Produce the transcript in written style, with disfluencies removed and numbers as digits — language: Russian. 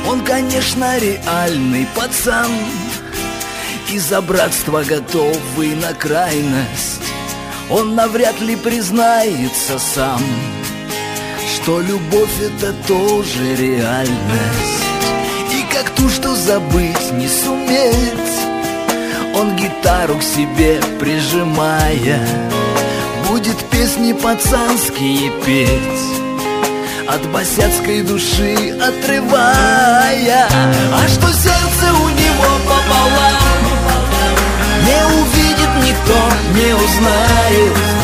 Он, конечно, реальный пацан, и за братство готовый на крайность. Он навряд ли признается сам, что любовь это тоже реальность. И как ту, что забыть не суметь, он гитару к себе прижимая будет песни пацанские петь, от босяцкой души отрывая. А что сердце у него пополам, не увидит никто, не узнает.